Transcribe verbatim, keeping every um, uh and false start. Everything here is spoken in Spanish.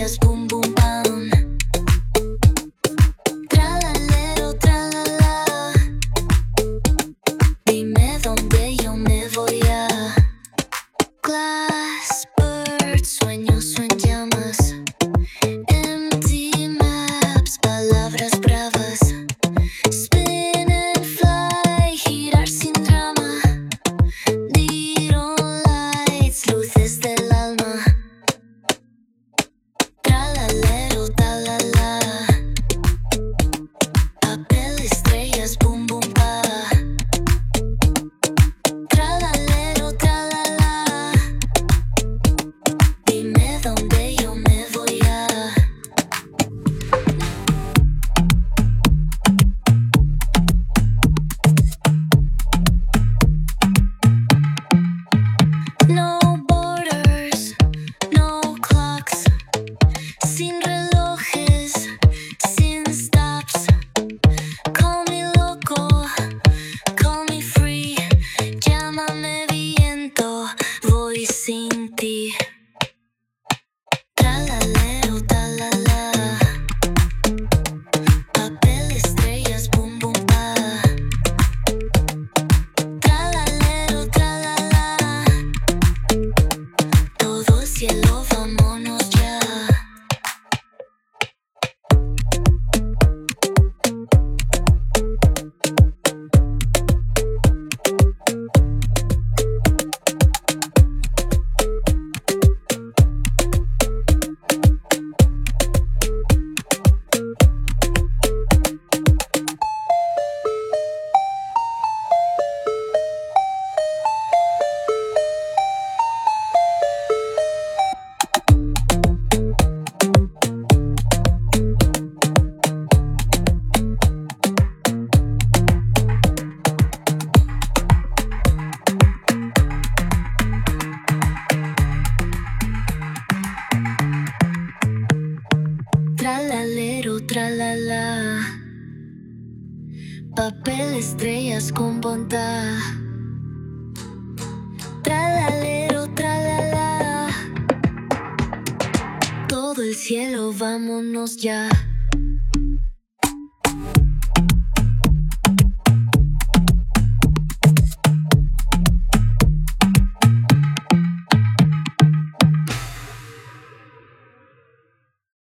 estrellas, boom, boom, bam. Tralalero, tralala. Dime dónde yo me voy a. Glass birds, sueños en llamas. Empty maps, palabras bravas. Spin and fly, girar sin drama. Neon lights, luces del alma. Tralalero, talala. Papel, estrellas, boom, boom, pa. Tralalero, tralala. Dime dónde yo me voy a. No borders, no clocks. Sin relojes, sin stops. Call me loco, call me free. Llámame viento, voy sin ti. Tralalero, talala. Papel, estrellas, boom, boom, pa. Tralalero, tralala. Todo cielo, vámonos ya. Tralalero, tralala. Papel, estrellas con bondad. Tralalero, tralala. Todo el cielo, vámonos ya.